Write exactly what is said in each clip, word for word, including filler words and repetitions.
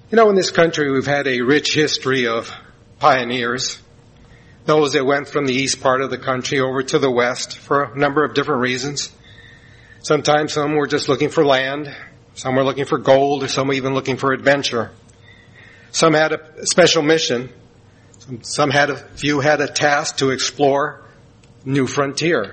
You know, in this country, we've had a rich history of pioneers, those that went from the east part of the country over to the west for a number of different reasons. Sometimes some were just looking for land, some were looking for gold, or some were even looking for adventure. Some had a special mission, some, some had a few had a task to explore new frontier.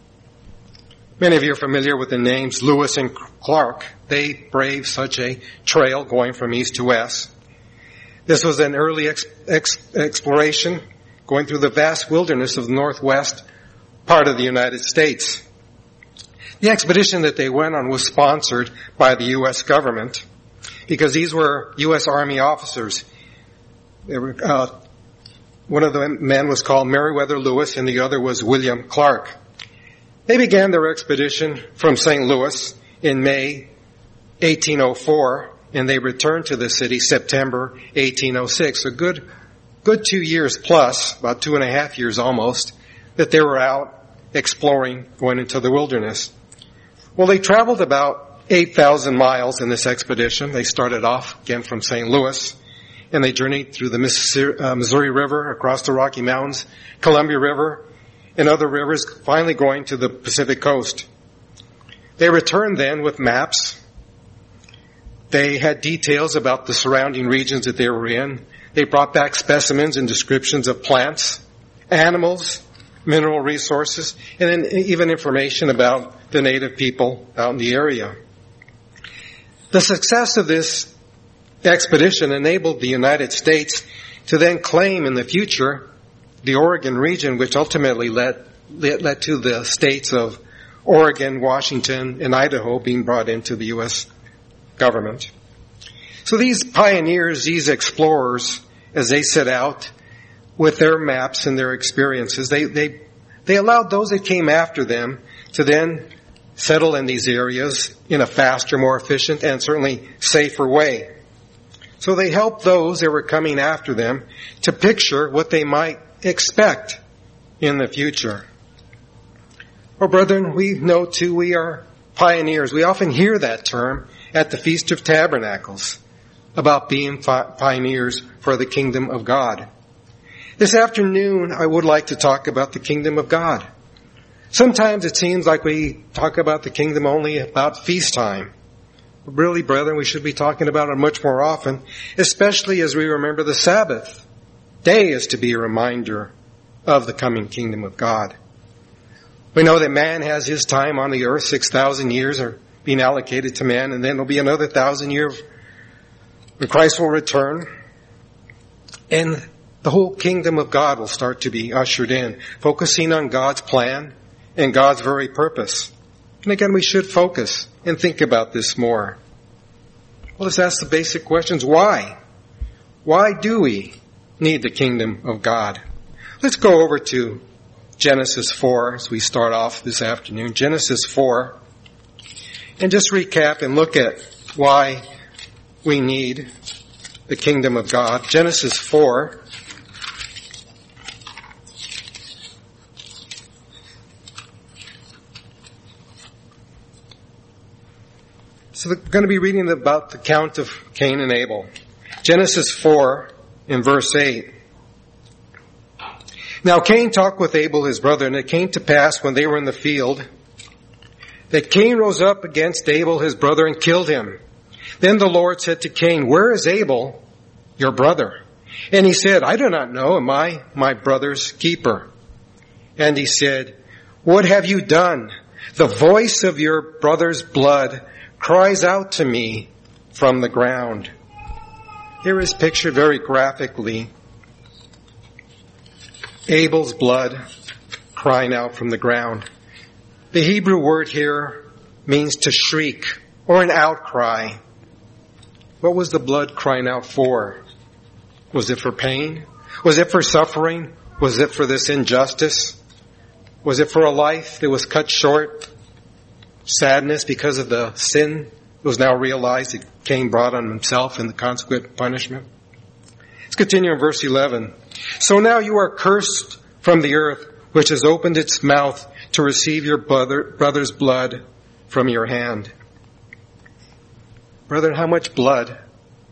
Many of you are familiar with the names Lewis and Clark. They braved such a trail going from east to west. This was an early ex- ex- exploration going through the vast wilderness of the northwest part of the United States. The expedition that they went on was sponsored by the U S government because these were U S Army officers. They were, uh, one of the men was called Meriwether Lewis and the other was William Clark. They began their expedition from Saint Louis in May eighteen oh four, and they returned to the city September eighteen oh six. A good, good two years plus, about two and a half years almost, that they were out exploring, going into the wilderness. Well, they traveled about eight thousand miles in this expedition. They started off again from Saint Louis, and they journeyed through the Missouri River, across the Rocky Mountains, Columbia River, and other rivers, finally going to the Pacific coast. They returned then with maps. They had details about the surrounding regions that they were in. They brought back specimens and descriptions of plants, animals, mineral resources, and then even information about the native people out in the area. The success of this expedition enabled the United States to then claim in the future the Oregon region, which ultimately led, led, led to the states of Oregon, Washington, and Idaho being brought into the U S government. So these pioneers, these explorers, as they set out with their maps and their experiences, they, they, they allowed those that came after them to then settle in these areas in a faster, more efficient, and certainly safer way. So they helped those that were coming after them to picture what they might expect in the future. Well, brethren, we know too we are pioneers. We often hear that term at the Feast of Tabernacles about being fi- pioneers for the kingdom of God. This afternoon, I would like to talk about the kingdom of God. Sometimes it seems like we talk about the kingdom only about feast time. But really, brethren, we should be talking about it much more often, especially as we remember the Sabbath day is to be a reminder of the coming kingdom of God. We know that man has his time on the earth, six thousand years are being allocated to man, and then there'll be another thousand years when Christ will return, and the whole kingdom of God will start to be ushered in, focusing on God's plan and God's very purpose. And again, we should focus and think about this more. Well, let's ask the basic questions. Why? Why do we need the kingdom of God? Let's go over to Genesis four as we start off this afternoon. Genesis four. And just recap and look at why we need the kingdom of God. Genesis four. So we're going to be reading about the account of Cain and Abel. Genesis four in verse eight. Now Cain talked with Abel his brother, and it came to pass when they were in the field that Cain rose up against Abel his brother and killed him. Then the Lord said to Cain, "Where is Abel, your brother?" And he said, "I do not know. Am I my brother's keeper?" And he said, "What have you done? The voice of your brother's blood cries out to me from the ground." Here is pictured very graphically Abel's blood crying out from the ground. The Hebrew word here means to shriek or an outcry. What was the blood crying out for? Was it for pain? Was it for suffering? Was it for this injustice? Was it for a life that was cut short? Sadness because of the sin that was now realized that Cain brought on himself and the consequent punishment? Let's continue in verse eleven. "So now you are cursed from the earth, which has opened its mouth to receive your brother, brother's blood from your hand." Brethren, how much blood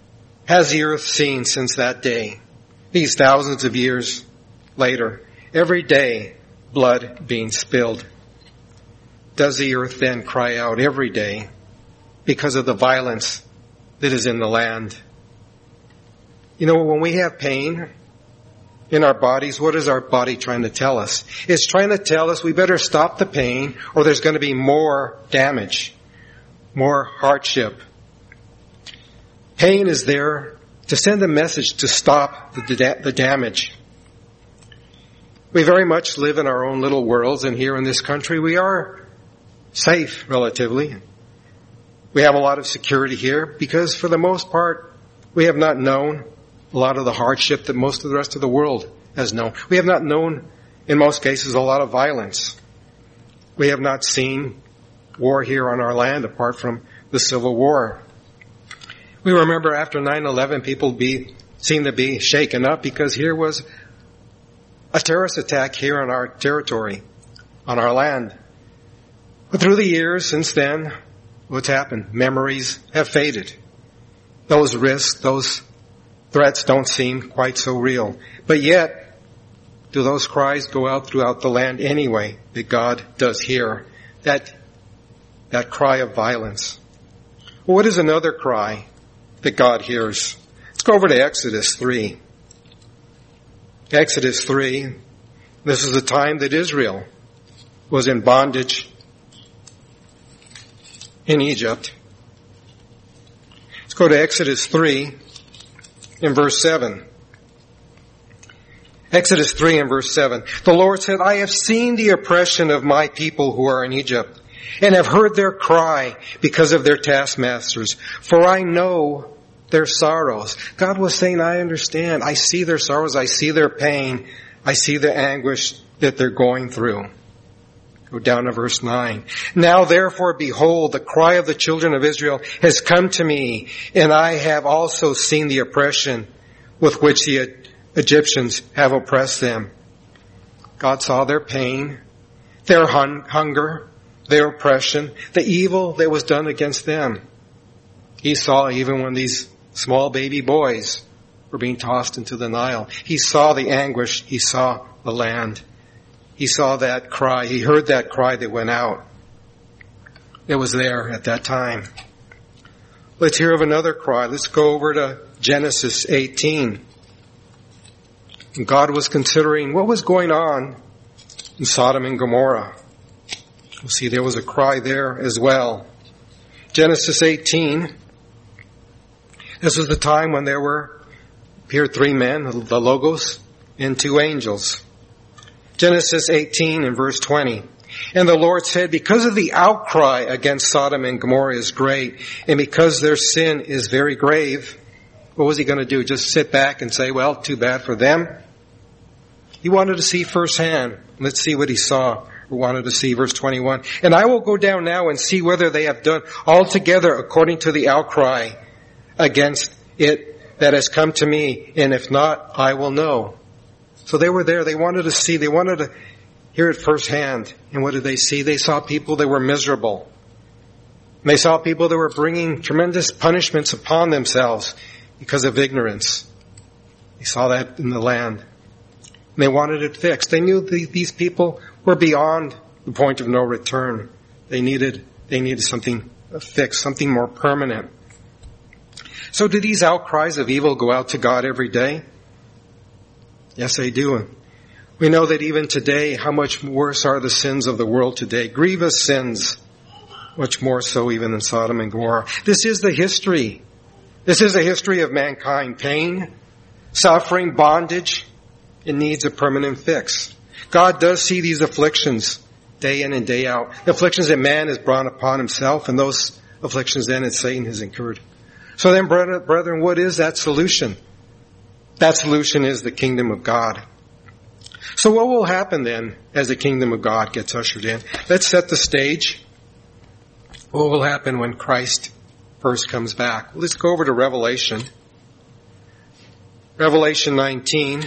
has the earth seen since that day? These thousands of years later, every day blood being spilled. Does the earth then cry out every day because of the violence that is in the land? You know, when we have pain in our bodies, what is our body trying to tell us? It's trying to tell us we better stop the pain or there's going to be more damage, more hardship. Pain is there to send a message to stop the, da- the damage. We very much live in our own little worlds, and here in this country we are safe, relatively. We have a lot of security here because for the most part we have not known a lot of the hardship that most of the rest of the world has known. We have not known, in most cases, a lot of violence. We have not seen war here on our land apart from the Civil War. We remember after nine eleven, people be, seemed to be shaken up because here was a terrorist attack here on our territory, on our land. But through the years since then, what's happened? Memories have faded. Those risks, those threats don't seem quite so real. But yet, do those cries go out throughout the land anyway that God does hear? That, that cry of violence. Well, what is another cry that God hears? Let's go over to Exodus three. Exodus three, this is the time that Israel was in bondage in Egypt. Let's go to Exodus three in verse seven. Exodus three and verse seven. The Lord said, I have seen the oppression of my people who are in Egypt, and have heard their cry because of their taskmasters, for I know their sorrows. God was saying, I understand. I see their sorrows. I see their pain. I see the anguish that they're going through. Go down to verse nine. Now therefore, behold, the cry of the children of Israel has come to me, and I have also seen the oppression with which the Egyptians have oppressed them. God saw their pain, their hun- hunger, their oppression, the evil that was done against them. He saw even when these small baby boys were being tossed into the Nile. He saw the anguish. He saw the land. He saw that cry. He heard that cry that went out. It was there at that time. Let's hear of another cry. Let's go over to Genesis eighteen. And God was considering what was going on in Sodom and Gomorrah. We'll see there was a cry there as well. Genesis eighteen. This was the time when there were appeared three men, the Logos, and two angels. Genesis eighteen and verse twenty. And the Lord said, because of the outcry against Sodom and Gomorrah is great, and because their sin is very grave, what was he going to do? Just sit back and say, well, too bad for them? He wanted to see firsthand. Let's see what he saw. We wanted to see verse twenty-one. And I will go down now and see whether they have done altogether according to the outcry against it that has come to me, and if not, I will know. So they were there. They wanted to see. They wanted to hear it firsthand. And what did they see? They saw people that were miserable. And they saw people that were bringing tremendous punishments upon themselves because of ignorance. They saw that in the land. And they wanted it fixed. They knew the, these people were beyond the point of no return. They needed, they needed something fixed, something more permanent. So do these outcries of evil go out to God every day? Yes, they do. We know that even today, how much worse are the sins of the world today. Grievous sins, much more so even than Sodom and Gomorrah. This is the history. This is the history of mankind. Pain, suffering, bondage. It needs a permanent fix. God does see these afflictions day in and day out. The afflictions that man has brought upon himself, and those afflictions then that Satan has incurred. So then, brethren, what is that solution? That solution is the kingdom of God. So what will happen then as the kingdom of God gets ushered in? Let's set the stage. What will happen when Christ first comes back? Let's go over to Revelation. Revelation nineteen.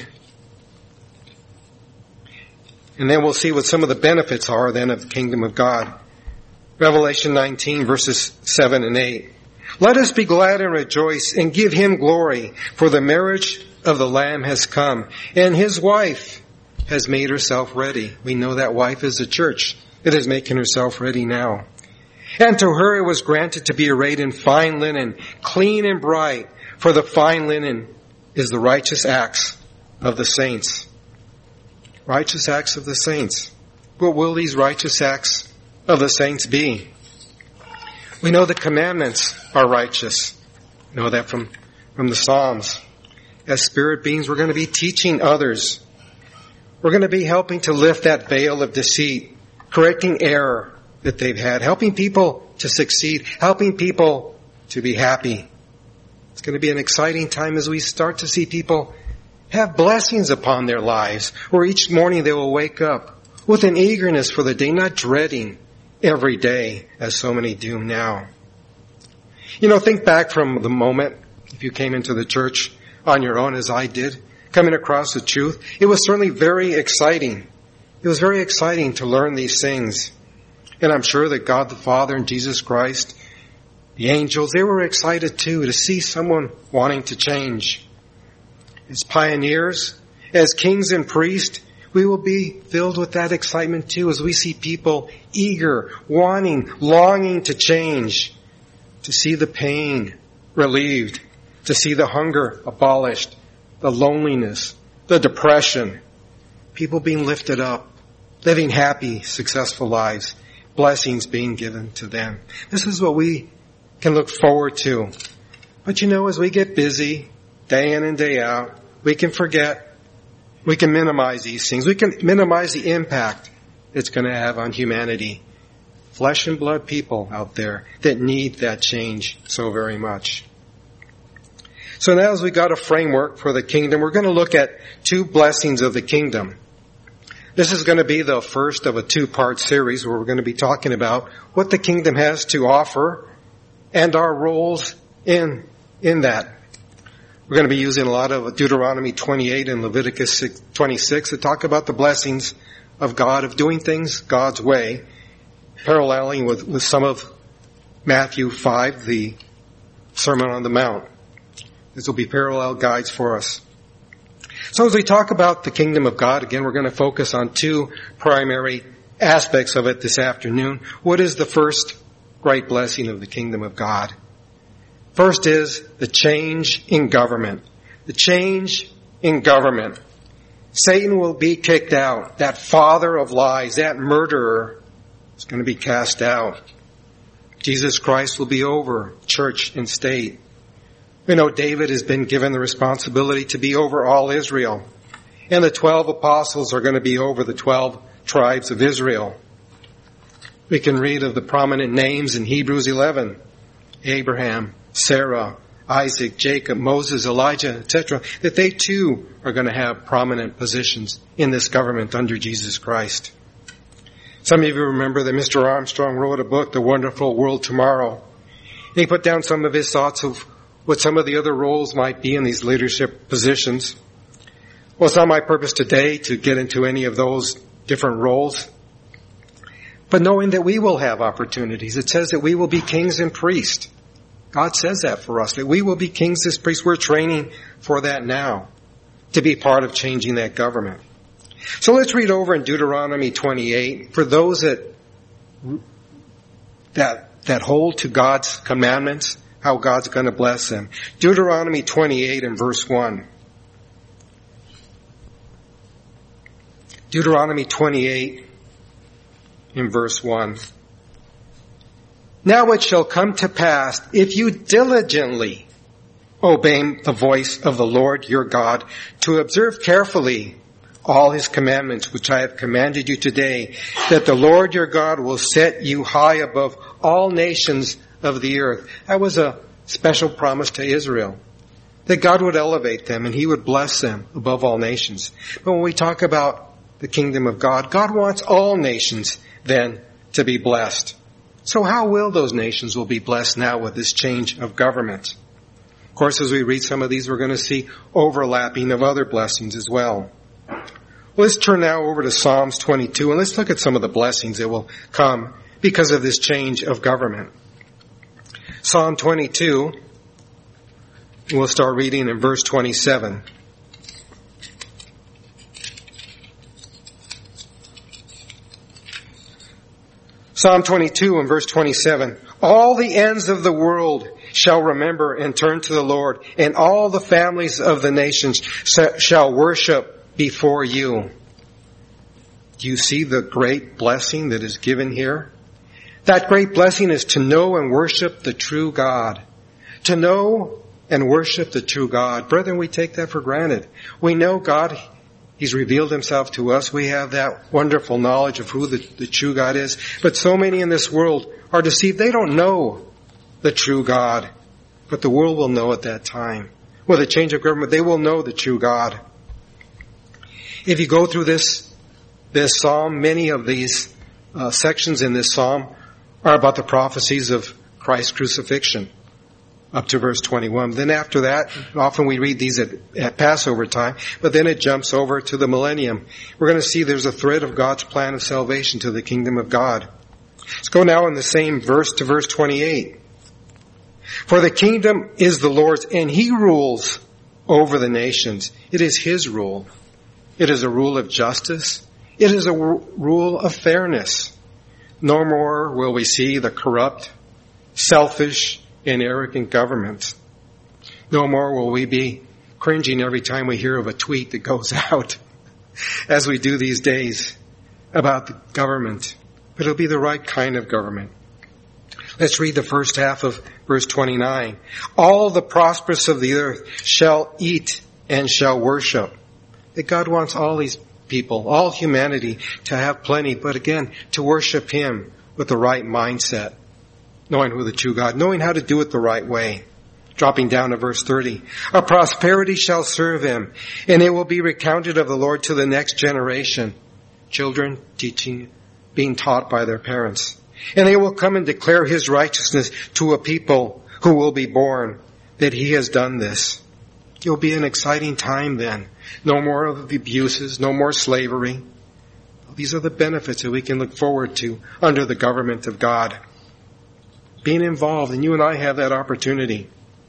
And then we'll see what some of the benefits are then of the kingdom of God. Revelation nineteen, verses seven and eight. Let us be glad and rejoice and give him glory, for the marriage of the Lamb has come, and his wife has made herself ready. We know that wife is the church. It is making herself ready now. And to her it was granted to be arrayed in fine linen, clean and bright, for the fine linen is the righteous acts of the saints. Righteous acts of the saints. What will these righteous acts of the saints be? We know the commandments are righteous. We know that from, from the Psalms. As spirit beings, we're going to be teaching others. We're going to be helping to lift that veil of deceit, correcting error that they've had, helping people to succeed, helping people to be happy. It's going to be an exciting time as we start to see people have blessings upon their lives, where each morning they will wake up with an eagerness for the day, not dreading every day as so many do now. You know, think back from the moment if you came into the church on your own as I did, coming across the truth. It was certainly very exciting. It was very exciting to learn these things. And I'm sure that God the Father and Jesus Christ, the angels, they were excited too to see someone wanting to change. As pioneers, as kings and priests, we will be filled with that excitement too as we see people eager, wanting, longing to change, to see the pain relieved, to see the hunger abolished, the loneliness, the depression, people being lifted up, living happy, successful lives, blessings being given to them. This is what we can look forward to. But you know, as we get busy, day in and day out, we can forget. We can minimize these things. We can minimize the impact it's going to have on humanity. Flesh and blood people out there that need that change so very much. So now as we got a framework for the kingdom, we're going to look at two blessings of the kingdom. This is going to be the first of a two-part series where we're going to be talking about what the kingdom has to offer and our roles in, in that. We're going to be using a lot of Deuteronomy twenty-eight and Leviticus twenty-six to talk about the blessings of God, of doing things God's way, paralleling with, with some of Matthew five, the Sermon on the Mount. These will be parallel guides for us. So as we talk about the kingdom of God, again, we're going to focus on two primary aspects of it this afternoon. What is the first great blessing of the kingdom of God? First is the change in government. The change in government. Satan will be kicked out. That father of lies, that murderer is going to be cast out. Jesus Christ will be over church and state. We know David has been given the responsibility to be over all Israel. And the twelve apostles are going to be over the twelve tribes of Israel. We can read of the prominent names in Hebrews eleven. Abraham, Sarah, Isaac, Jacob, Moses, Elijah, et cetera, that they too are going to have prominent positions in this government under Jesus Christ. Some of you remember that Mister Armstrong wrote a book, The Wonderful World Tomorrow. And he put down some of his thoughts of what some of the other roles might be in these leadership positions. Well, it's not my purpose today to get into any of those different roles. But knowing that we will have opportunities, it says that we will be kings and priests. God says that for us, that we will be kings and priests. We're training for that now, to be part of changing that government. So let's read over in Deuteronomy twenty-eight. For those that, that, that hold to God's commandments, how God's going to bless them. Deuteronomy twenty-eight and verse one. Deuteronomy twenty-eight in verse one. Now it shall come to pass, if you diligently obey the voice of the Lord your God, to observe carefully all his commandments which I have commanded you today, that the Lord your God will set you high above all nations of the earth. That was a special promise to Israel, that God would elevate them and he would bless them above all nations. But when we talk about the kingdom of God, God wants all nations then to be blessed. So how will those nations will be blessed now with this change of government? Of course, as we read some of these, we're going to see overlapping of other blessings as well. Let's turn now over to Psalms twenty-two and let's look at some of the blessings that will come because of this change of government. Psalm twenty-two, we'll start reading in verse twenty-seven. Psalm twenty-two and verse twenty-seven. All the ends of the world shall remember and turn to the Lord, and all the families of the nations shall worship before you. Do you see the great blessing that is given here? That great blessing is to know and worship the true God. To know and worship the true God. Brethren, we take that for granted. We know God, He's revealed Himself to us. We have that wonderful knowledge of who the, the true God is. But so many in this world are deceived. They don't know the true God. But the world will know at that time. With a change of government, they will know the true God. If you go through this, this psalm, many of these uh, sections in this psalm are about the prophecies of Christ's crucifixion. Up to verse twenty-one. Then after that, often we read these at, at Passover time, but then it jumps over to the millennium. We're going to see there's a thread of God's plan of salvation to the kingdom of God. Let's go now in the same verse to verse twenty-eight. For the kingdom is the Lord's, and He rules over the nations. It is His rule. It is a rule of justice. It is a rule of fairness. No more will we see the corrupt, selfish, and arrogant government. No more will we be cringing every time we hear of a tweet that goes out, as we do these days, about the government. But it'll be the right kind of government. Let's read the first half of verse twenty-nine. All the prosperous of the earth shall eat and shall worship. That God wants all these people, all humanity, to have plenty, but again, to worship Him with the right mindset. Knowing who the true God, knowing how to do it the right way. Dropping down to verse thirty. A prosperity shall serve Him, and it will be recounted of the Lord to the next generation. Children teaching, being taught by their parents. And they will come and declare His righteousness to a people who will be born, that He has done this. It will be an exciting time then. No more of the abuses, no more slavery. These are the benefits that we can look forward to under the government of God. Being involved, and you and I have that opportunity.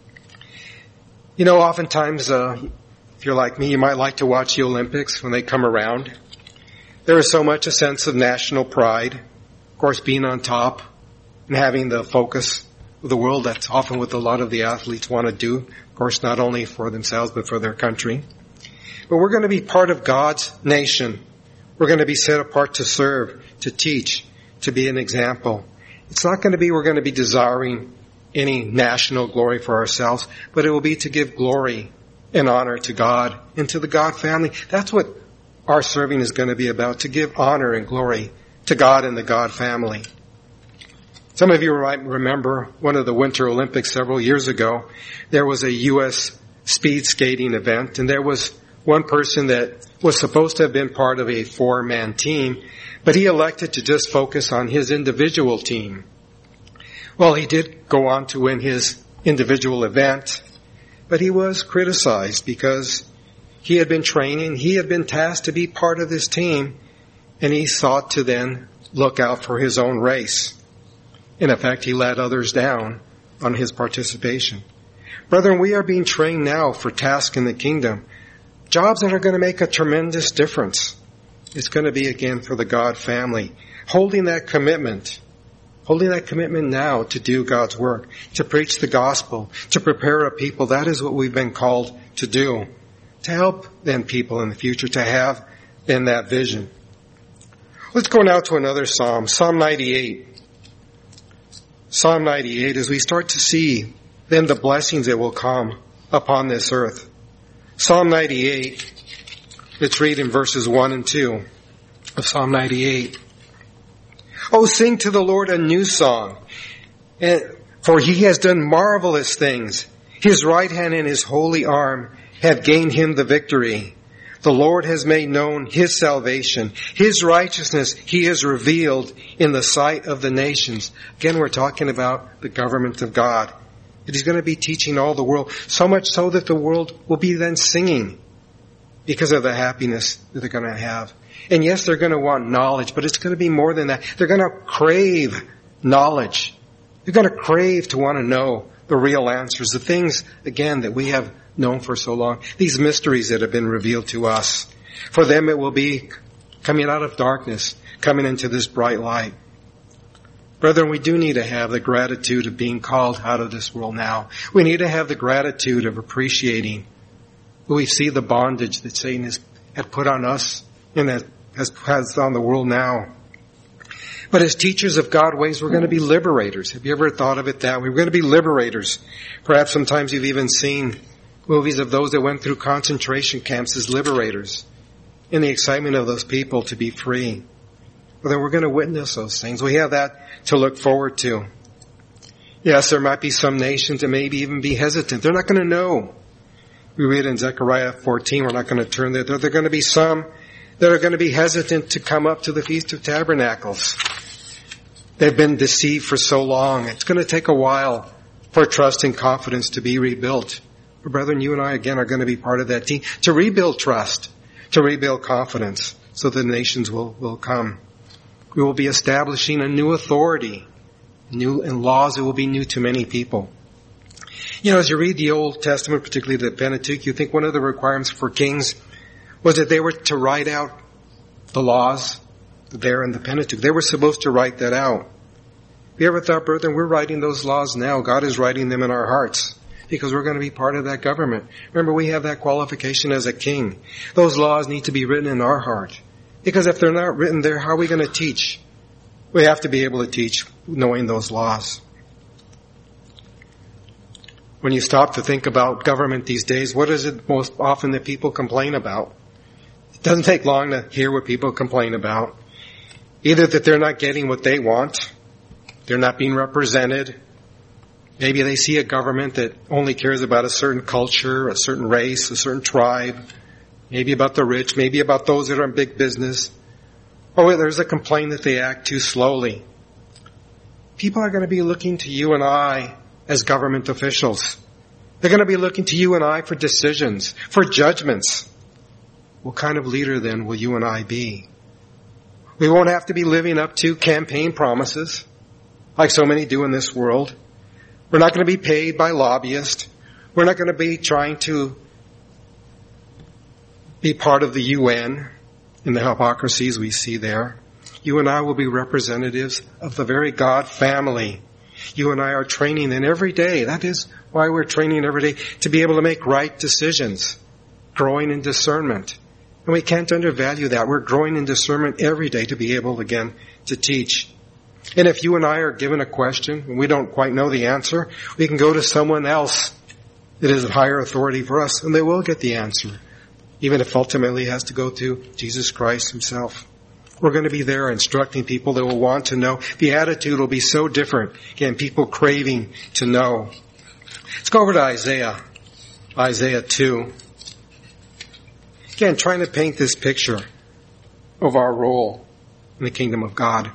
You know, oftentimes, uh, if you're like me, you might like to watch the Olympics when they come around. There is so much a sense of national pride. Of course, being on top and having the focus of the world, that's often what a lot of the athletes want to do. Of course, not only for themselves, but for their country. But we're going to be part of God's nation. We're going to be set apart to serve, to teach, to be an example. It's not going to be we're going to be desiring any national glory for ourselves, but it will be to give glory and honor to God and to the God family. That's what our serving is going to be about, to give honor and glory to God and the God family. Some of you might remember one of the Winter Olympics several years ago. There was a U S speed skating event, and there was one person that was supposed to have been part of a four-man team, but he elected to just focus on his individual team. Well, he did go on to win his individual event, but he was criticized because he had been training, he had been tasked to be part of this team, and he sought to then look out for his own race. In effect, he let others down on his participation. Brethren, we are being trained now for tasks in the kingdom, jobs that are going to make a tremendous difference. It's going to be, again, for the God family. Holding that commitment, holding that commitment now to do God's work, to preach the gospel, to prepare a people, that is what we've been called to do. To help then people in the future to have then that vision. Let's go now to another Psalm, Psalm ninety-eight. Psalm ninety-eight, as we start to see then the blessings that will come upon this earth. Psalm ninety-eight, let's read in verses one and two of Psalm ninety-eight. Oh, sing to the Lord a new song, for He has done marvelous things. His right hand and His holy arm have gained Him the victory. The Lord has made known His salvation. His righteousness He has revealed in the sight of the nations. Again, we're talking about the government of God. That He's going to be teaching all the world, so much so that the world will be then singing because of the happiness that they're going to have. And yes, they're going to want knowledge, but it's going to be more than that. They're going to crave knowledge. You're going to crave to want to know the real answers, the things, again, that we have known for so long, these mysteries that have been revealed to us. For them it will be coming out of darkness, coming into this bright light. Brethren, we do need to have the gratitude of being called out of this world now. We need to have the gratitude of appreciating when we see the bondage that Satan has had put on us and that has, has on the world now. But as teachers of God ways, we're going to be liberators. Have you ever thought of it that way? We're going to be liberators. Perhaps sometimes you've even seen movies of those that went through concentration camps as liberators in the excitement of those people to be free. Well, then we're going to witness those things. We have that to look forward to. Yes, there might be some nations that maybe even be hesitant. They're not going to know. We read in Zechariah fourteen, we're not going to turn there. There are going to be some that are going to be hesitant to come up to the Feast of Tabernacles. They've been deceived for so long. It's going to take a while for trust and confidence to be rebuilt. But brethren, you and I again are going to be part of that team to rebuild trust, to rebuild confidence, so the nations will, will come. We will be establishing a new authority, new and laws that will be new to many people. You know, as you read the Old Testament, particularly the Pentateuch, you think one of the requirements for kings was that they were to write out the laws there in the Pentateuch. They were supposed to write that out. Have you ever thought, brethren, we're writing those laws now. God is writing them in our hearts because we're going to be part of that government. Remember, we have that qualification as a king. Those laws need to be written in our heart. Because if they're not written there, how are we going to teach? We have to be able to teach knowing those laws. When you stop to think about government these days, what is it most often that people complain about? It doesn't take long to hear what people complain about. Either that they're not getting what they want, they're not being represented. Maybe they see a government that only cares about a certain culture, a certain race, a certain tribe. Maybe about the rich, maybe about those that are in big business. Or there's a complaint that they act too slowly. People are going to be looking to you and I as government officials. They're going to be looking to you and I for decisions, for judgments. What kind of leader then will you and I be? We won't have to be living up to campaign promises like so many do in this world. We're not going to be paid by lobbyists. We're not going to be trying to be part of the U N in the hypocrisies we see there. You and I will be representatives of the very God family. You and I are training in every day. That is why we're training every day, to be able to make right decisions, growing in discernment. And we can't undervalue that. We're growing in discernment every day to be able, again, to teach. And if you and I are given a question and we don't quite know the answer, we can go to someone else that is of higher authority for us, and they will get the answer, even if ultimately it has to go to Jesus Christ himself. We're going to be there instructing people that will want to know. The attitude will be so different. Again, people craving to know. Let's go over to Isaiah, Isaiah two. Again, trying to paint this picture of our role in the kingdom of God.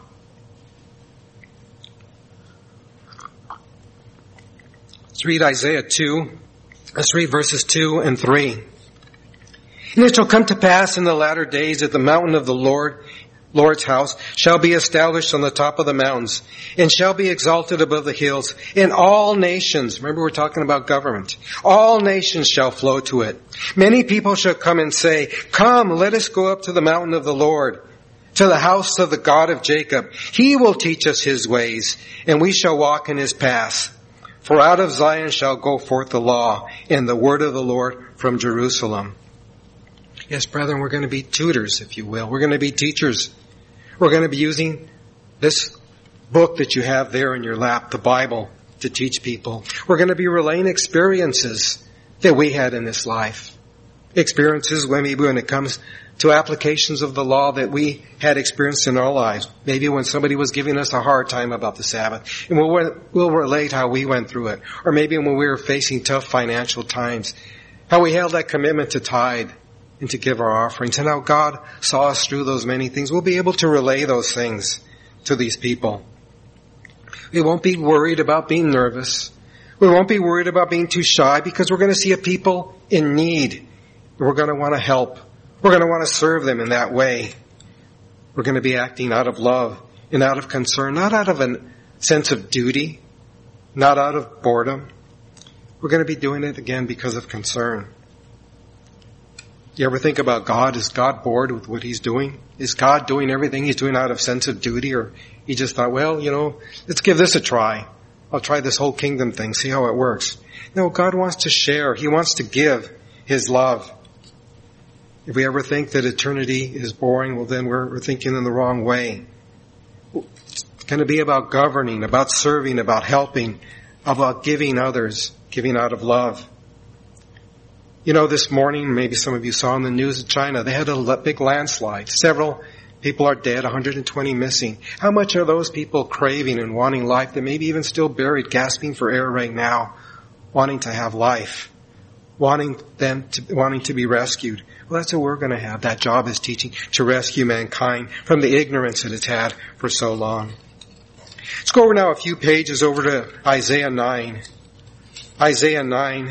Let's read Isaiah two. Let's read verses two and three. And it shall come to pass in the latter days that the mountain of the Lord, Lord's house, shall be established on the top of the mountains, and shall be exalted above the hills. And all nations, remember we're talking about government, all nations shall flow to it. Many people shall come and say, come, let us go up to the mountain of the Lord, to the house of the God of Jacob. He will teach us his ways, and we shall walk in his paths. For out of Zion shall go forth the law, and the word of the Lord from Jerusalem. Yes, brethren, we're going to be tutors, if you will. We're going to be teachers. We're going to be using this book that you have there in your lap, the Bible, to teach people. We're going to be relaying experiences that we had in this life. Experiences when maybe when it comes to applications of the law that we had experienced in our lives. Maybe when somebody was giving us a hard time about the Sabbath. And we'll, we'll relate how we went through it. Or maybe when we were facing tough financial times. How we held that commitment to tithe and to give our offerings. And how God saw us through those many things. We'll be able to relay those things to these people. We won't be worried about being nervous. We won't be worried about being too shy, because we're going to see a people in need. We're going to want to help. We're going to want to serve them in that way. We're going to be acting out of love and out of concern, not out of a sense of duty, not out of boredom. We're going to be doing it again because of concern. You ever think about God? Is God bored with what He's doing? Is God doing everything He's doing out of sense of duty? Or He just thought, well, you know, let's give this a try. I'll try this whole kingdom thing, see how it works. No, God wants to share. He wants to give His love. If we ever think that eternity is boring, well then we're, we're thinking in the wrong way. It's going to be about governing, about serving, about helping, about giving others, giving out of love. You know, this morning, maybe some of you saw in the news of China, they had a big landslide. Several people are dead, one hundred twenty missing. How much are those people craving and wanting life that maybe even still buried, gasping for air right now, wanting to have life, wanting them to, wanting to be rescued? Well, that's what we're going to have. That job is teaching to rescue mankind from the ignorance that it's had for so long. Let's go over now a few pages over to Isaiah nine. Isaiah nine.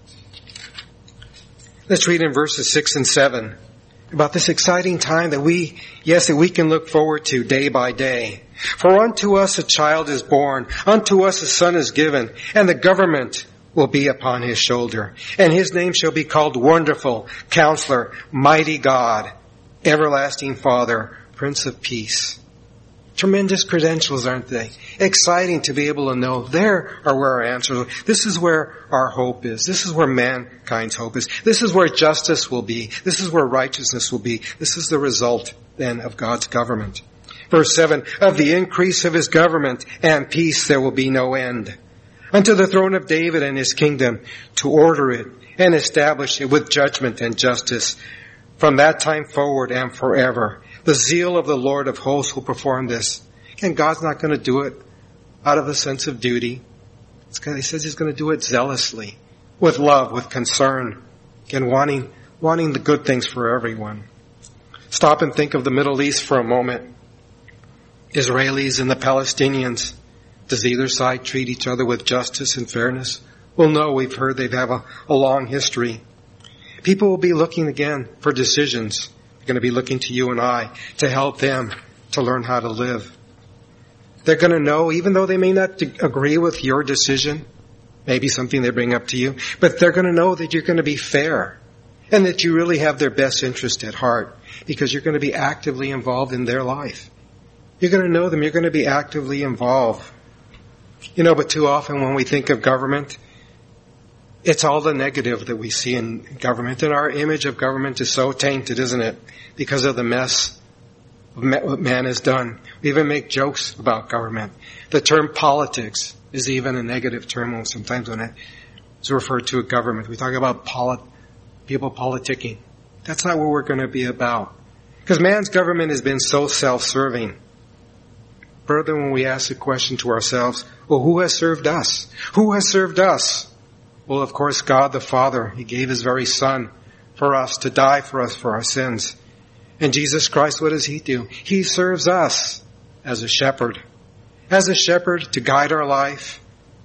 Let's read in verses six and seven about this exciting time that we, yes, that we can look forward to day by day. For unto us a child is born, unto us a son is given, and the government will be upon his shoulder. And his name shall be called Wonderful, Counselor, Mighty God, Everlasting Father, Prince of Peace. Tremendous credentials, aren't they? Exciting to be able to know there are where our answers are. This is where our hope is. This is where mankind's hope is. This is where justice will be. This is where righteousness will be. This is the result then of God's government. Verse seven, of the increase of his government and peace there will be no end. Unto the throne of David and his kingdom, to order it and establish it with judgment and justice from that time forward and forever. The zeal of the Lord of hosts will perform this. Again, God's not going to do it out of a sense of duty. It's kind of, he says he's going to do it zealously, with love, with concern, again, wanting, wanting the good things for everyone. Stop and think of the Middle East for a moment. Israelis and the Palestinians. Does either side treat each other with justice and fairness? Well, no, we've heard they have a, a long history. People will be looking again for decisions. They're going to be looking to you and I to help them to learn how to live. They're going to know, even though they may not agree with your decision, maybe something they bring up to you, but they're going to know that you're going to be fair and that you really have their best interest at heart because you're going to be actively involved in their life. You're going to know them. You're going to be actively involved. You know, but too often when we think of government, it's all the negative that we see in government. And our image of government is so tainted, isn't it? Because of the mess what man has done. We even make jokes about government. The term politics is even a negative term sometimes when it's referred to a government. We talk about polit- people politicking. That's not what we're going to be about. Because man's government has been so self-serving. Further, when we ask the question to ourselves, well, who has served us? Who has served us? Well, of course, God the Father. He gave His very Son for us, to die for us for our sins. And Jesus Christ, what does He do? He serves us as a shepherd. As a shepherd to guide our life,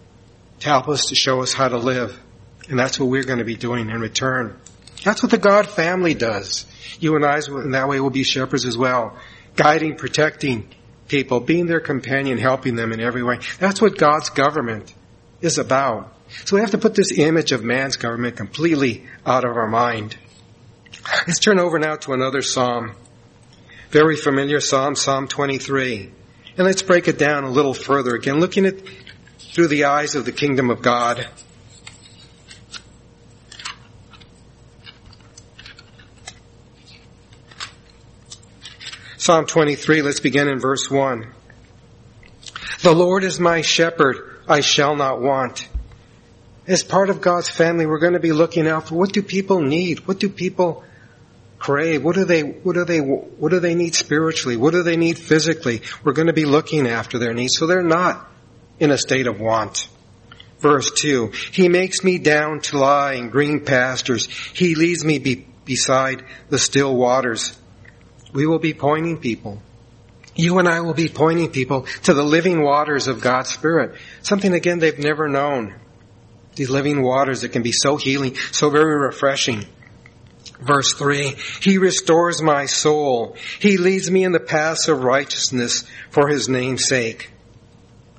to help us, to show us how to live. And that's what we're going to be doing in return. That's what the God family does. You and I, in that way, will be shepherds as well. Guiding, protecting people, being their companion, helping them in every way. That's what God's government is about. So we have to put this image of man's government completely out of our mind. Let's turn over now to another psalm. Very familiar psalm, Psalm twenty-three. And let's break it down a little further. Again, looking at through the eyes of the kingdom of God. Psalm twenty-three, let's begin in verse one. The Lord is my shepherd, I shall not want. As part of God's family, we're going to be looking out for what do people need? What do people crave? What do they, what do they, what do they need spiritually? What do they need physically? We're going to be looking after their needs so they're not in a state of want. Verse two, He makes me down to lie in green pastures. He leads me be, beside the still waters. We will be pointing people. You and I will be pointing people to the living waters of God's Spirit. Something, again, they've never known. These living waters that can be so healing, so very refreshing. Verse three, He restores my soul. He leads me in the paths of righteousness for His name's sake.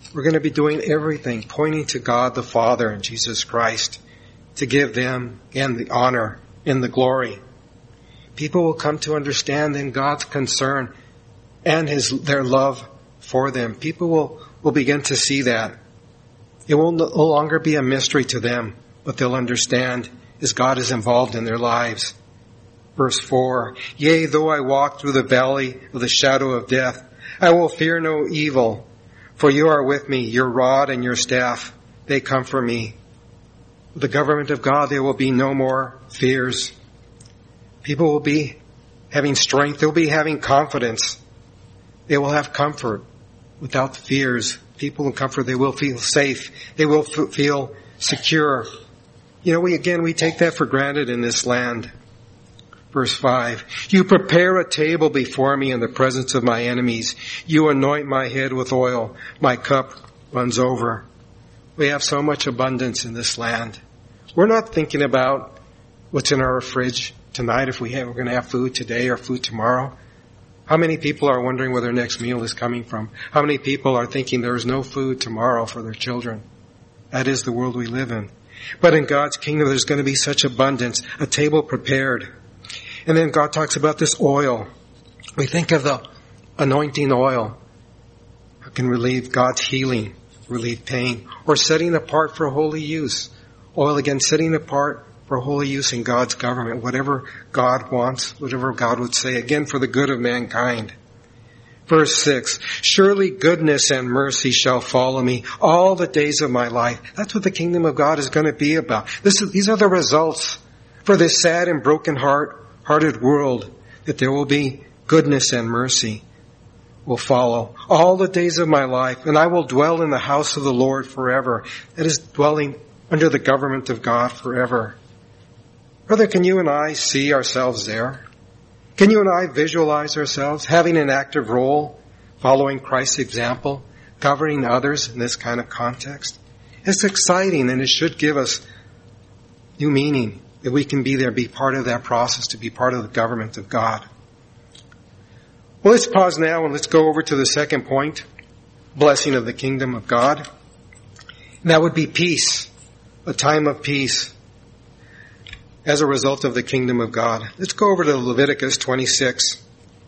We're going to be doing everything pointing to God the Father and Jesus Christ to give them, again, the honor and the glory. People will come to understand then God's concern and his their love for them. People will, will begin to see that. It will no longer be a mystery to them, but they'll understand as God is involved in their lives. Verse four, yea, though I walk through the valley of the shadow of death, I will fear no evil, for you are with me, your rod and your staff, they comfort me. With the government of God, there will be no more fears. People will be having strength. They'll be having confidence. They will have comfort without fears. People in comfort, they will feel safe. They will f- feel secure. You know, we again, we take that for granted in this land. Verse five, you prepare a table before me in the presence of my enemies. You anoint my head with oil. My cup runs over. We have so much abundance in this land. We're not thinking about what's in our fridge tonight, if we have, we're going to have food today or food tomorrow. How many people are wondering where their next meal is coming from? How many people are thinking there is no food tomorrow for their children? That is the world we live in. But in God's kingdom, there's going to be such abundance, a table prepared. And then God talks about this oil. We think of the anointing oil. It can relieve God's healing, relieve pain, or setting apart for holy use. Oil, again, setting apart for holy use in God's government, whatever God wants, whatever God would say, again, for the good of mankind. Verse six, surely goodness and mercy shall follow me all the days of my life. That's what the kingdom of God is going to be about. This is, these are the results for this sad and broken heart, hearted world, that there will be goodness and mercy will follow all the days of my life, and I will dwell in the house of the Lord forever. That is dwelling under the government of God forever. Brother, can you and I see ourselves there? Can you and I visualize ourselves having an active role, following Christ's example, governing others in this kind of context? It's exciting, and it should give us new meaning that we can be there, be part of that process, to be part of the government of God. Well, let's pause now and let's go over to the second point, blessing of the kingdom of God. And that would be peace, a time of peace as a result of the kingdom of God. Let's go over to Leviticus twenty-six.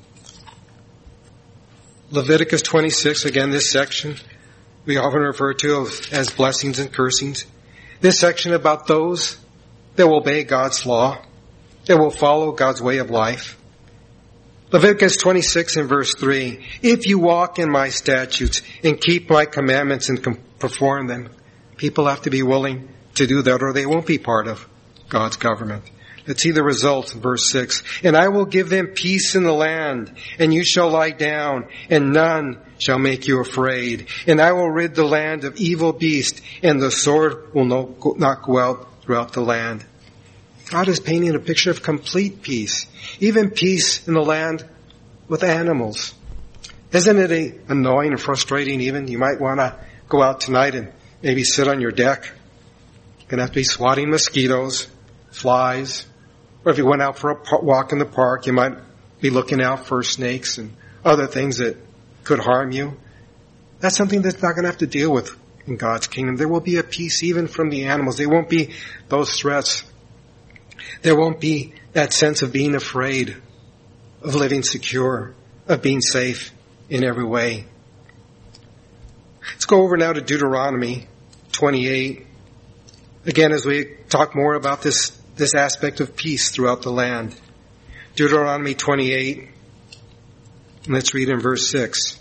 Leviticus twenty-six, again, this section we often refer to as blessings and cursings. This section about those that will obey God's law, that will follow God's way of life. Leviticus twenty-six and verse three, if you walk in my statutes and keep my commandments and perform them, people have to be willing to do that or they won't be part of God's government. Let's see the result in verse six. And I will give them peace in the land, and you shall lie down, and none shall make you afraid. And I will rid the land of evil beasts, and the sword will not go out throughout the land. God is painting a picture of complete peace, even peace in the land with animals. Isn't it a, annoying and frustrating even? You might want to go out tonight and maybe sit on your deck. You're going to have to be swatting mosquitoes, flies, or if you went out for a walk in the park, you might be looking out for snakes and other things that could harm you. That's something that's not going to have to deal with in God's kingdom. There will be a peace even from the animals. There won't be those threats. There won't be that sense of being afraid, of living secure, of being safe in every way. Let's go over now to Deuteronomy twenty-eight. Again, as we talk more about this, this aspect of peace throughout the land. Deuteronomy twenty-eight. Let's read in verse six.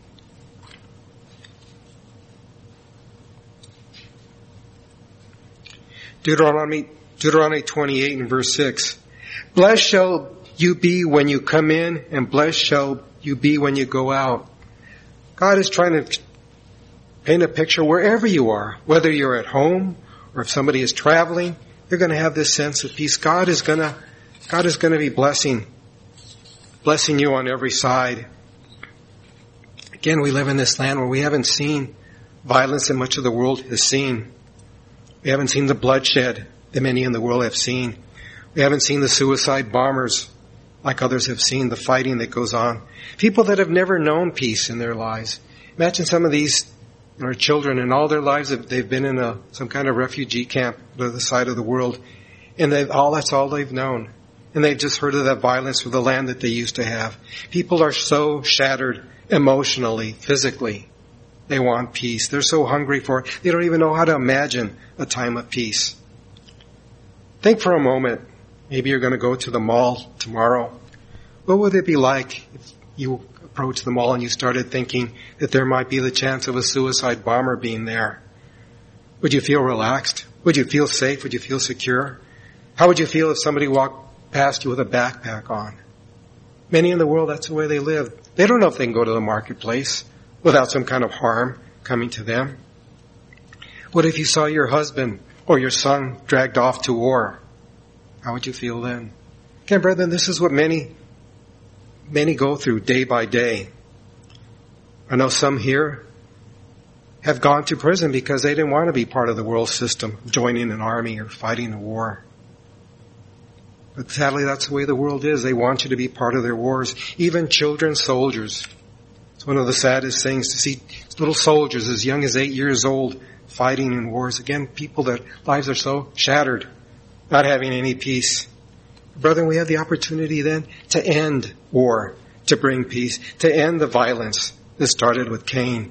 Deuteronomy, Deuteronomy twenty-eight and verse six. Blessed shall you be when you come in, and blessed shall you be when you go out. God is trying to paint a picture wherever you are, whether you're at home or if somebody is traveling, you're going to have this sense of peace. God is going to, God is going to be blessing, blessing you on every side. Again, we live in this land where we haven't seen violence that much of the world has seen. We haven't seen the bloodshed that many in the world have seen. We haven't seen the suicide bombers like others have seen, the fighting that goes on. People that have never known peace in their lives. Imagine some of these And our children, in all their lives, they've been in a, some kind of refugee camp to the other side of the world. And they've all, that's all they've known. And they've just heard of that violence for the land that they used to have. People are so shattered emotionally, physically. They want peace. They're so hungry for it. They don't even know how to imagine a time of peace. Think for a moment. Maybe you're going to go to the mall tomorrow. What would it be like if you approached the mall and you started thinking that there might be the chance of a suicide bomber being there? Would you feel relaxed? Would you feel safe? Would you feel secure? How would you feel if somebody walked past you with a backpack on? Many in the world, that's the way they live. They don't know if they can go to the marketplace without some kind of harm coming to them. What if you saw your husband or your son dragged off to war? How would you feel then? Again, brethren, this is what many, many go through day by day. I know some here have gone to prison because they didn't want to be part of the world system, joining an army or fighting a war. But sadly, that's the way the world is. They want you to be part of their wars. Even children soldiers. It's one of the saddest things to see little soldiers as young as eight years old fighting in wars. Again, people that lives are so shattered, not having any peace. Brethren, we have the opportunity then to end war, to bring peace, to end the violence that started with Cain.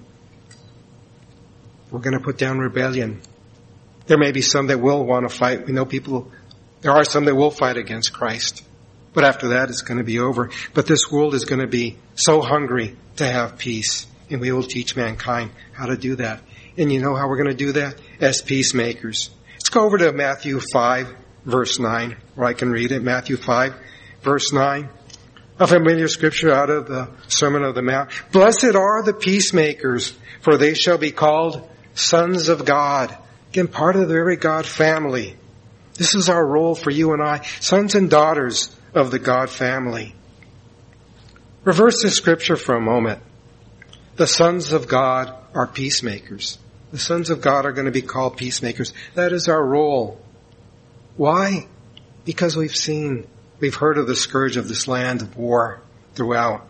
We're going to put down rebellion. There may be some that will want to fight. We know people, there are some that will fight against Christ. But after that, it's going to be over. But this world is going to be so hungry to have peace. And we will teach mankind how to do that. And you know how we're going to do that? As peacemakers. Let's go over to Matthew five, verse nine, where I can read it. Matthew five, verse nine. A familiar scripture out of the Sermon on the Mount. Blessed are the peacemakers, for they shall be called sons of God. Again, part of the very God family. This is our role for you and I, sons and daughters of the God family. Reverse the scripture for a moment. The sons of God are peacemakers. The sons of God are going to be called peacemakers. That is our role. Why? Because we've seen, we've heard of the scourge of this land of war throughout.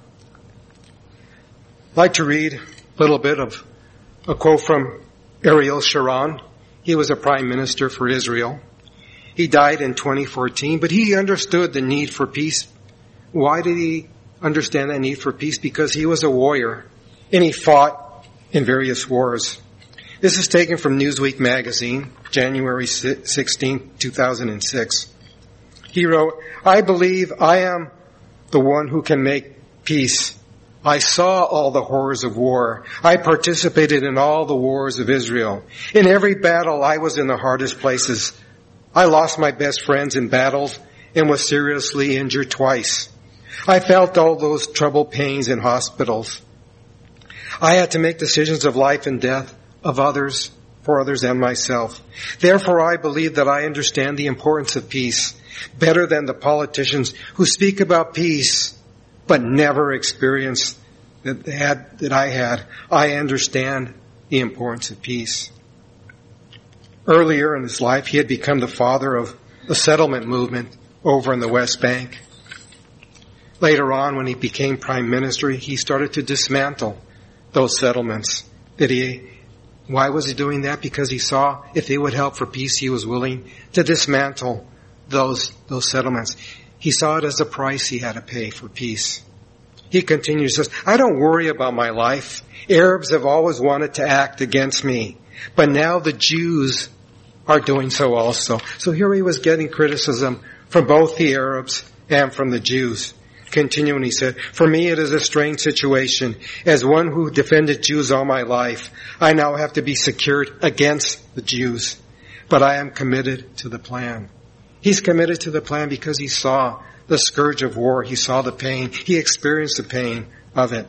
I'd like to read a little bit of a quote from Ariel Sharon. He was a prime minister for Israel. He died in twenty fourteen, but he understood the need for peace. Why did he understand that need for peace? Because he was a warrior and he fought in various wars. This is taken from Newsweek magazine, January sixteenth, two thousand six. He wrote, I believe I am the one who can make peace. I saw all the horrors of war. I participated in all the wars of Israel. In every battle, I was in the hardest places. I lost my best friends in battles and was seriously injured twice. I felt all those trouble pains in hospitals. I had to make decisions of life and death of others, for others and myself. Therefore, I believe that I understand the importance of peace better than the politicians who speak about peace but never experience that, they had, that I had. I understand the importance of peace. Earlier in his life, he had become the father of the settlement movement over in the West Bank. Later on, when he became prime minister, he started to dismantle those settlements. Did he? Why was he doing that? Because he saw if they would help for peace, he was willing to dismantle those, those settlements. He saw it as a price he had to pay for peace. He continues, says, I don't worry about my life. Arabs have always wanted to act against me, but now the Jews are doing so also. So here he was getting criticism from both the Arabs and from the Jews. Continuing, he said, for me it is a strange situation. As one who defended Jews all my life, I now have to be secured against the Jews. But I am committed to the plan. He's committed to the plan because he saw the scourge of war. He saw the pain. He experienced the pain of it.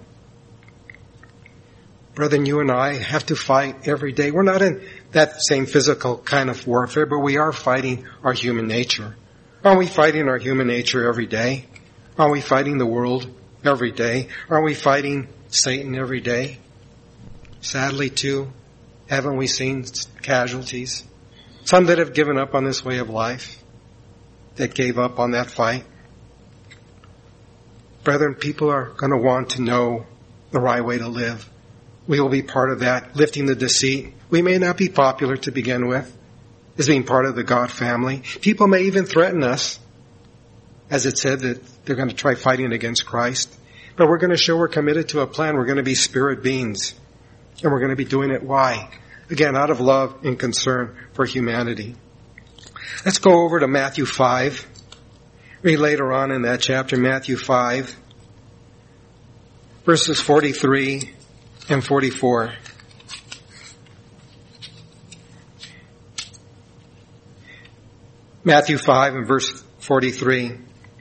Brethren, you and I have to fight every day. We're not in that same physical kind of warfare, but we are fighting our human nature. Aren't we fighting our human nature every day? Aren't we fighting the world every day? Aren't we fighting Satan every day? Sadly, too, haven't we seen casualties? Some that have given up on this way of life, that gave up on that fight. Brethren, people are going to want to know the right way to live. We will be part of that, lifting the deceit. We may not be popular to begin with as being part of the God family. People may even threaten us, as it said that they're going to try fighting against Christ. But we're going to show we're committed to a plan. We're going to be spirit beings. And we're going to be doing it. Why? Again, out of love and concern for humanity. Let's go over to Matthew five. Read later on in that chapter, Matthew five, verses forty-three and forty-four. Matthew five and verse forty-three.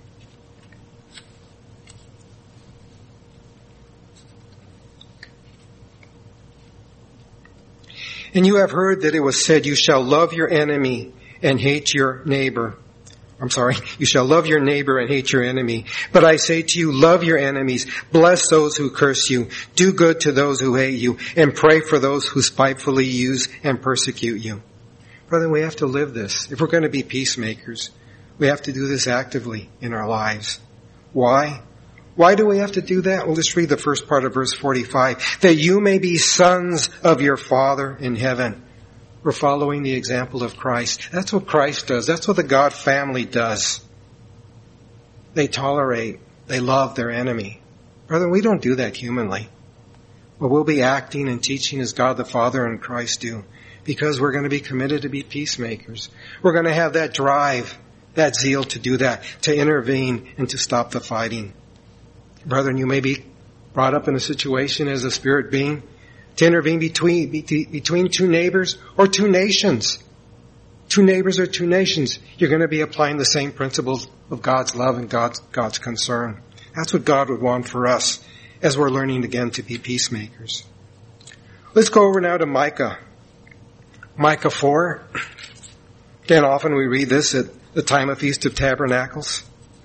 And you have heard that it was said, you shall love your enemy and hate your neighbor. I'm sorry, you shall love your neighbor and hate your enemy. But I say to you, love your enemies, bless those who curse you, do good to those who hate you, and pray for those who spitefully use and persecute you. Brethren, we have to live this. If we're going to be peacemakers, we have to do this actively in our lives. Why? Why do we have to do that? Well, let's read the first part of verse forty-five. That you may be sons of your Father in heaven. We're following the example of Christ. That's what Christ does. That's what the God family does. They tolerate, they love their enemy. Brethren, we don't do that humanly. But we'll be acting and teaching as God the Father and Christ do. Because we're going to be committed to be peacemakers. We're going to have that drive, that zeal to do that, to intervene and to stop the fighting. Brethren, you may be brought up in a situation as a spirit being to intervene between, between two neighbors or two nations. Two neighbors or two nations. You're going to be applying the same principles of God's love and God's, God's concern. That's what God would want for us as we're learning again to be peacemakers. Let's go over now to Micah. Micah four. Again, often we read this at the time of Feast of Tabernacles.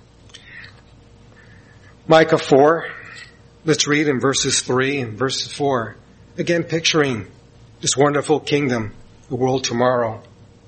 Micah four, let's read in verses three and verses four. Again, picturing this wonderful kingdom, the world tomorrow.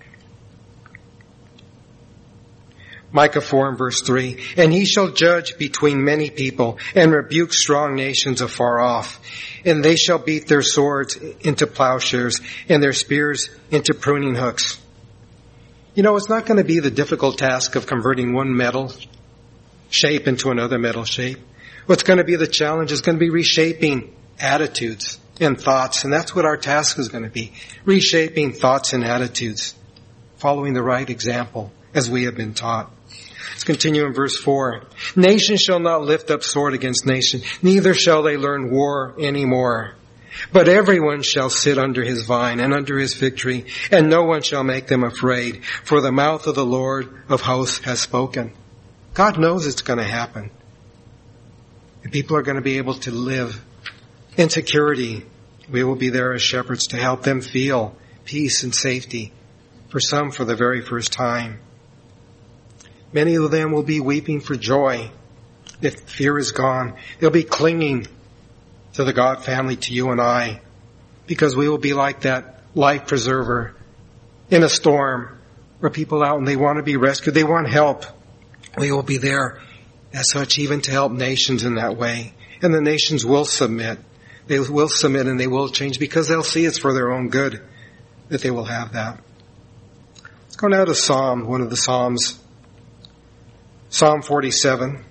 Micah four and verse three. And he shall judge between many people and rebuke strong nations afar off. And they shall beat their swords into plowshares and their spears into pruning hooks. You know, it's not going to be the difficult task of converting one metal shape into another metal shape. What's going to be the challenge is going to be reshaping attitudes and thoughts. And that's what our task is going to be. Reshaping thoughts and attitudes. Following the right example as we have been taught. Let's continue in verse four. Nation shall not lift up sword against nation, neither shall they learn war any more. But everyone shall sit under his vine and under his fig tree, and no one shall make them afraid, for the mouth of the Lord of hosts has spoken. God knows it's going to happen. And people are going to be able to live in security. We will be there as shepherds to help them feel peace and safety. For some, for the very first time. Many of them will be weeping for joy that fear is gone. They'll be clinging to the God family, to you and I, because we will be like that life preserver in a storm where people out and they want to be rescued. They want help. We will be there as such even to help nations in that way. And the nations will submit. They will submit and they will change because they'll see it's for their own good that they will have that. Let's go now to Psalm, one of the Psalms. Psalm forty-seven.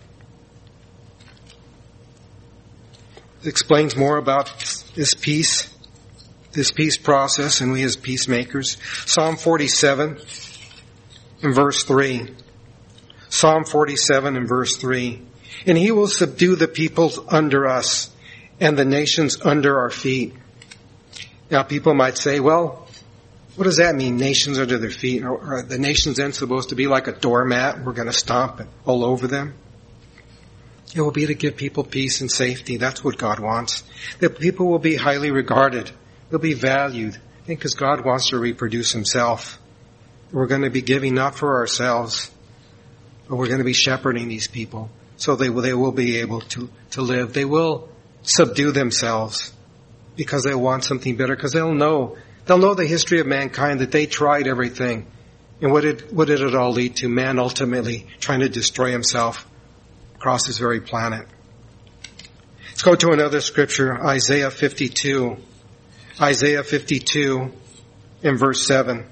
It explains more about this peace, this peace process, and we as peacemakers. Psalm forty-seven and verse three. Psalm forty-seven and verse three. And he will subdue the peoples under us and the nations under our feet. Now people might say, well, what does that mean, nations under their feet? Are, are the nations then supposed to be like a doormat? We're going to stomp all over them? It will be to give people peace and safety. That's what God wants. That people will be highly regarded. They'll be valued. I think because God wants to reproduce himself. We're going to be giving not for ourselves, but we're going to be shepherding these people so they will, they will be able to, to live. They will subdue themselves because they want something better, because they'll know They'll know the history of mankind, that they tried everything. And what did, what did it all lead to? Man ultimately trying to destroy himself across this very planet. Let's Let's go to another scripture, Isaiah fifty-two. Isaiah fifty-two in verse seven.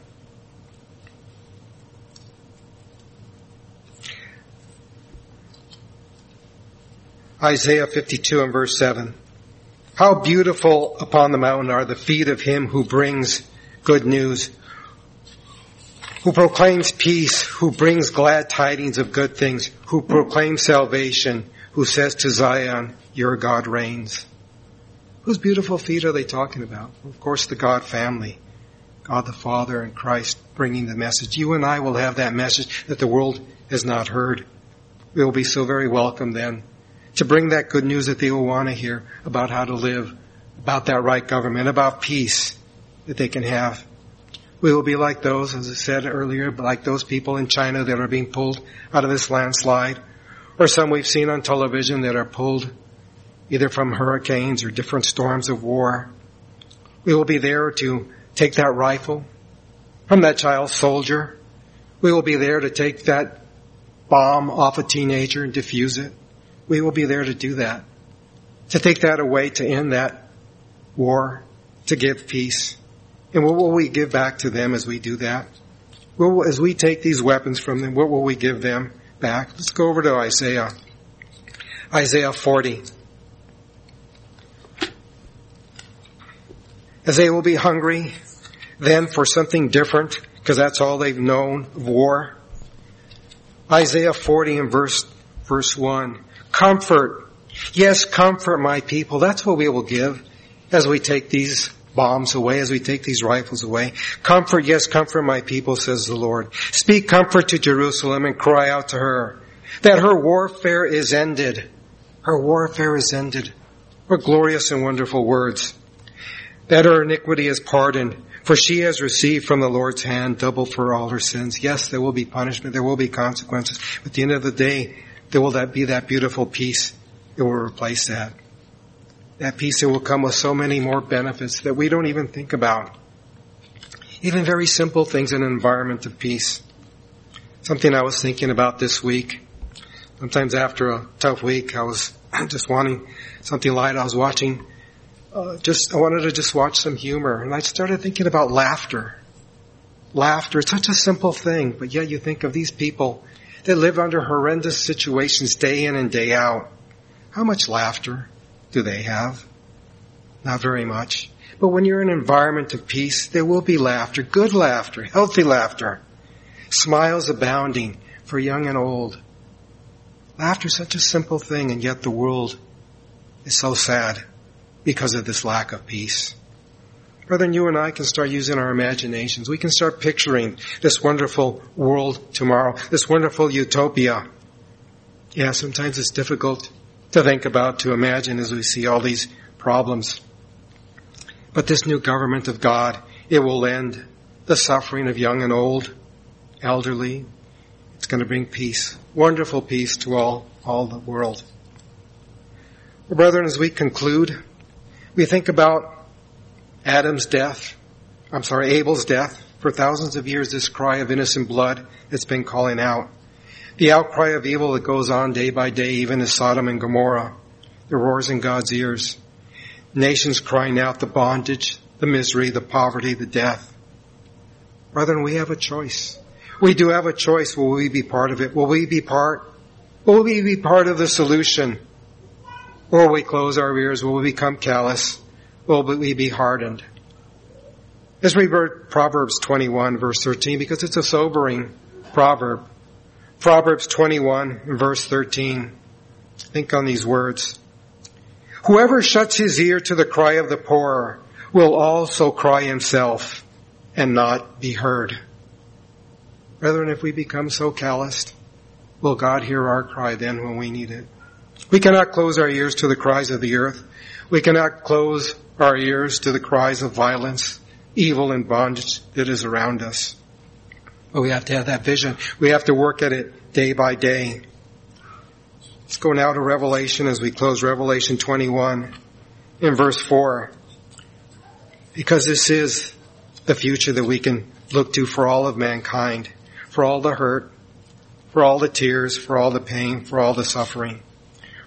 Isaiah fifty-two and verse seven. How beautiful upon the mountain are the feet of him who brings good news, who proclaims peace, who brings glad tidings of good things, who proclaims salvation, who says to Zion, your God reigns. Whose beautiful feet are they talking about? Of course, the God family. God the Father and Christ bringing the message. You and I will have that message that the world has not heard. We will be so very welcome then to bring that good news that they will want to hear about how to live, about that right government, about peace that they can have. We will be like those, as I said earlier, like those people in China that are being pulled out of this landslide, or some we've seen on television that are pulled either from hurricanes or different storms of war. We will be there to take that rifle from that child soldier. We will be there to take that bomb off a teenager and defuse it. We will be there to do that, to take that away, to end that war, to give peace. And what will we give back to them as we do that? Well, as we take these weapons from them, what will we give them back? Let's go over to Isaiah. Isaiah forty. As they will be hungry then for something different, because that's all they've known of war. Isaiah forty and verse, verse one. Comfort. Yes, comfort my people. That's what we will give as we take these bombs away, as we take these rifles away. Comfort, yes, comfort my people, says the Lord. Speak comfort to Jerusalem and cry out to her that her warfare is ended. Her warfare is ended. What glorious and wonderful words. That her iniquity is pardoned, for she has received from the Lord's hand double for all her sins. Yes, there will be punishment, there will be consequences. But at the end of the day, there will that be that beautiful peace that will replace that. That peace that will come with so many more benefits that we don't even think about. Even very simple things in an environment of peace. Something I was thinking about this week. Sometimes after a tough week, I was just wanting something light. I was watching, uh, just, I wanted to just watch some humor. And I started thinking about laughter. Laughter, it's such a simple thing, but yet you think of these people that live under horrendous situations day in and day out. How much laughter do they have? Not very much. But when you're in an environment of peace, there will be laughter, good laughter, healthy laughter, smiles abounding for young and old. Laughter is such a simple thing, and yet the world is so sad because of this lack of peace. Brethren, you and I can start using our imaginations. We can start picturing this wonderful world tomorrow, this wonderful utopia. Yeah, sometimes it's difficult to think about, to imagine as we see all these problems. But this new government of God, it will end the suffering of young and old, elderly. It's going to bring peace, wonderful peace to all, all the world. Well, brethren, as we conclude, we think about Adam's death, I'm sorry, Abel's death. For thousands of years, this cry of innocent blood that's been calling out. The outcry of evil that goes on day by day, even as Sodom and Gomorrah. It roars in God's ears. Nations crying out the bondage, the misery, the poverty, the death. Brethren, we have a choice. We do have a choice. Will we be part of it? Will we be part? Will we be part of the solution? Or will we close our ears? Will we become callous? Will we be hardened? Let's read Proverbs twenty-one, verse thirteen, because it's a sobering proverb. Proverbs twenty-one, verse thirteen. Think on these words. Whoever shuts his ear to the cry of the poor will also cry himself and not be heard. Brethren, if we become so calloused, will God hear our cry then when we need it? We cannot close our ears to the cries of the earth. We cannot close our ears to the cries of violence, evil, and bondage that is around us. But we have to have that vision. We have to work at it day by day. Let's go now to Revelation as we close Revelation twenty-one in verse four. Because this is the future that we can look to for all of mankind, for all the hurt, for all the tears, for all the pain, for all the suffering.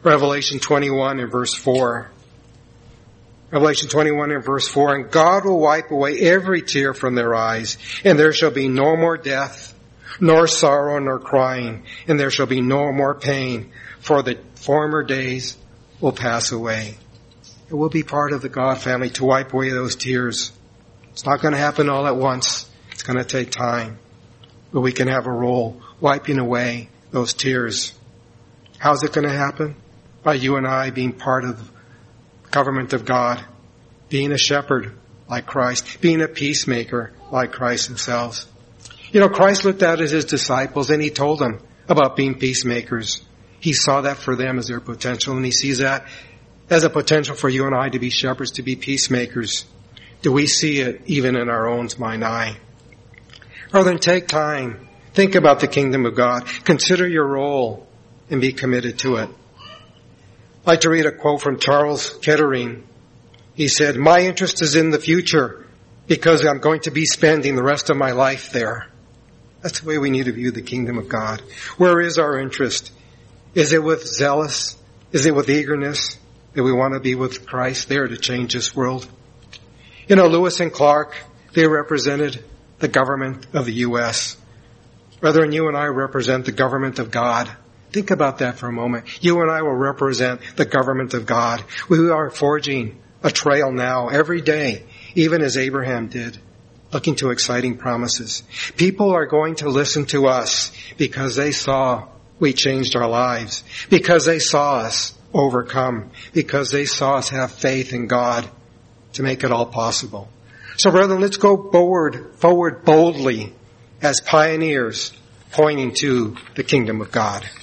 Revelation twenty-one and verse four. Revelation twenty-one and verse four, and God will wipe away every tear from their eyes, and there shall be no more death, nor sorrow, nor crying, and there shall be no more pain, for the former days will pass away. It will be part of the God family to wipe away those tears. It's not going to happen all at once. It's going to take time. But we can have a role wiping away those tears. How's it going to happen? By you and I being part of the government of God, being a shepherd like Christ, being a peacemaker like Christ himself. You know, Christ looked out at his disciples and he told them about being peacemakers. He saw that for them as their potential, and he sees that as a potential for you and I to be shepherds, to be peacemakers. Do we see it even in our own mind eye? Brethren, take time. Think about the kingdom of God. Consider your role and be committed to it. I'd like to read a quote from Charles Kettering. He said, "My interest is in the future because I'm going to be spending the rest of my life there." That's the way we need to view the kingdom of God. Where is our interest? Is it with zealous? Is it with eagerness that we want to be with Christ there to change this world? You know, Lewis and Clark, they represented the government of the U S Brethren, you and I represent the government of God. Think about that for a moment. You and I will represent the government of God. We are forging a trail now every day, even as Abraham did, looking to exciting promises. People are going to listen to us because they saw we changed our lives, because they saw us overcome, because they saw us have faith in God to make it all possible. So brethren, let's go forward, forward boldly as pioneers pointing to the kingdom of God.